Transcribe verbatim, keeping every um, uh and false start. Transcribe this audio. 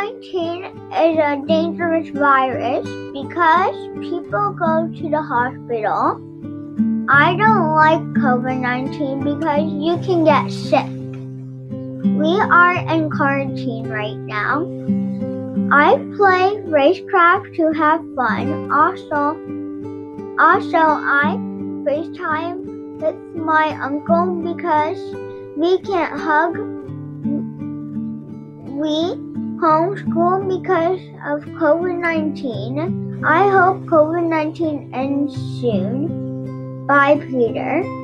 nineteen is a dangerous virus because people go to the hospital. I don't like COVID nineteen because you can get sick. We are in quarantine right now. I play Racecraft to have fun. Also, also I FaceTime with my uncle because we can't hug. We homeschool because of COVID nineteen. I hope COVID nineteen ends soon. Bye, Peter.